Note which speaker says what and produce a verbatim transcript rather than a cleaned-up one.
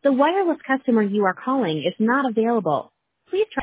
Speaker 1: The wireless customer you are calling is not available. Please try